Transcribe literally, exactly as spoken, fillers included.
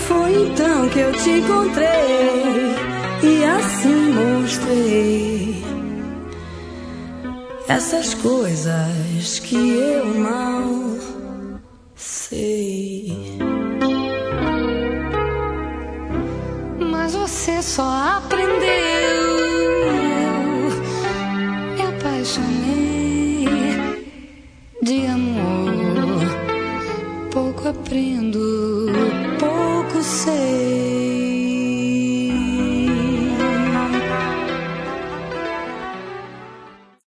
Foi então que eu te encontrei e assim mostrei essas coisas que eu mal sei. Mas você só aprendeu. Me apaixonei de amor. Pouco aprendo, pouco sei.